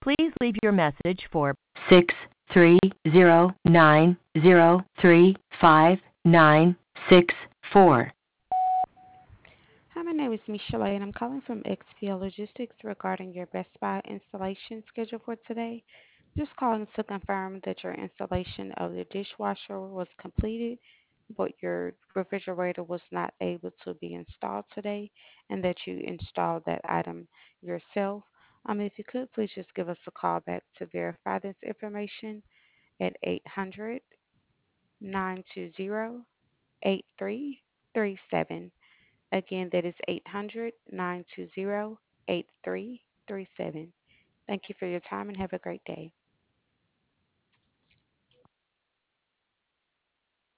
Please leave your message for 630903596 Hi, my name is Michelle, and I'm calling from XPL Logistics regarding your Best Buy installation schedule for today. Just calling to confirm that your installation of the dishwasher was completed, but your refrigerator was not able to be installed today, and that you installed that item yourself. If you could, please just give us a call back to verify this information at 800-920-8337. Again, that is 800-920-8337. Thank you for your time and have a great day.